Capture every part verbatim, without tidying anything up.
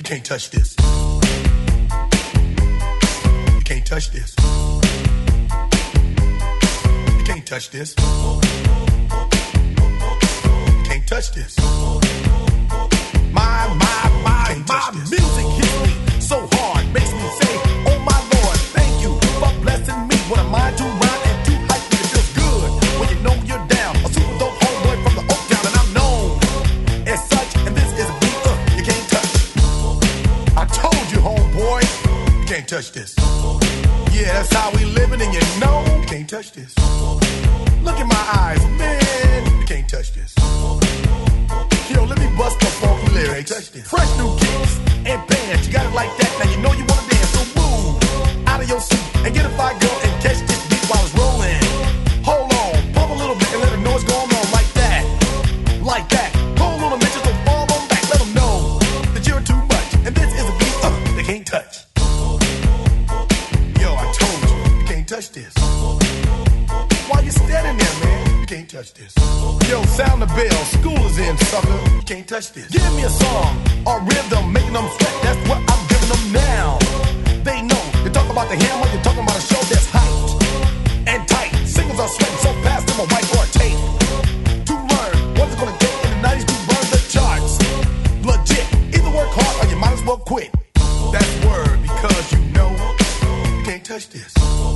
can't touch this. You can't touch this. You can't touch this. You can't touch this. My, my, my, my music hits me so hard, makes me say, oh my Lord, thank you for blessing me. What am I to rhyme and to hype me? It feels good when you know you're down. A super dope homeboy from the Oak Town, and I'm known as such. And this is a beat uh, you can't touch. I told you, homeboy, you can't touch this. Yeah, that's how we living, and you know you can't touch this. Look in my eyes, man, you can't touch this. Yo, let me bust the funky lyrics. Fresh new kicks and bands, you got it like that. Now you know you wanna dance, so move out of your seat and get a fire girl and catch this beat while it's rolling. Hold on, pump a little bit and let them know what's going on like that, like that. Hold on a minute, so fall on back, let them know that you're too much. And this is a beat uh, they can't touch. Yo, I told you, you can't touch this. Why you standing there, man? You can't touch this. Yo, sound the bell, school is in, sucker. You can't touch this. Give me a song or rhythm, making them sweat. That's what I'm giving them now. They know. You talk about the hammer, you're talking about a show that's hyped and tight. Singles are sweating so fast, them a white or tape. To learn what it's gonna take in the nineties to burn the charts. Legit. Either work hard or you might as well quit. That's word, because you know you can't touch this.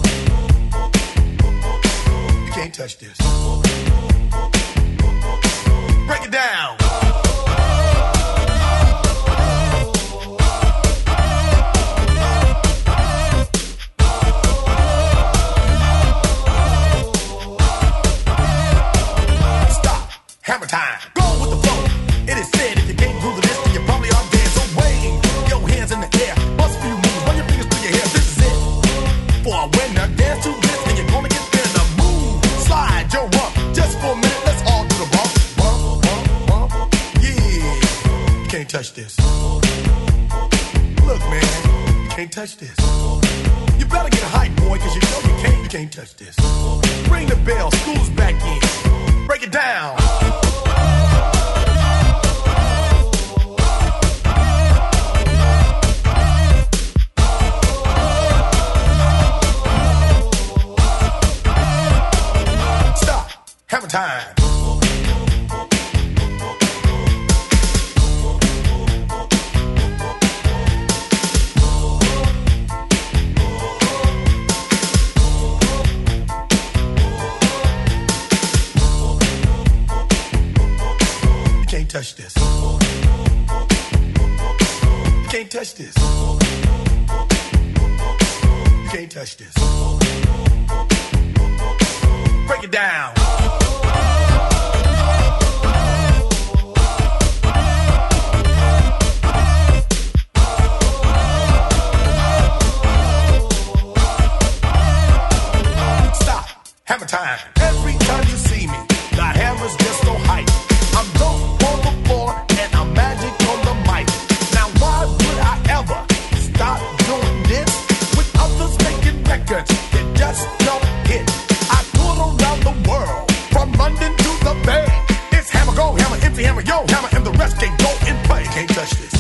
You can't touch this. Break it down. Stop. Hammer time. Go with the flow. It is said if you can't groove the list, then you probably are dead. So wave your hands in the air. Bust a few moves. Run your fingers through your hair. This is it. For a winner, dance to this, and you're gonna get there. The move. Slide your rump. Just for a minute, let's all do the bump. Bump, bump, bump. Yeah. You can't touch this. Look, man. You can't touch this. You better get hype, boy, cause you know you can't, you can't touch this. Ring the bell. School's back in. Break it down. Hammer time. You can't touch this. You can't touch this. You can't touch this. Break it down. Hammer time. Every time you see me, the hammer's just so hype. I'm dope on the floor and I'm magic on the mic. Now why would I ever stop doing this with others making records that just don't hit? I tour around the world, from London to the Bay. It's hammer, go hammer, empty hammer, yo hammer, and the rest can go and play. You can't touch this.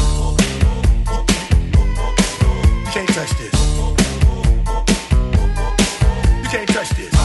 You can't touch this. You can't touch this.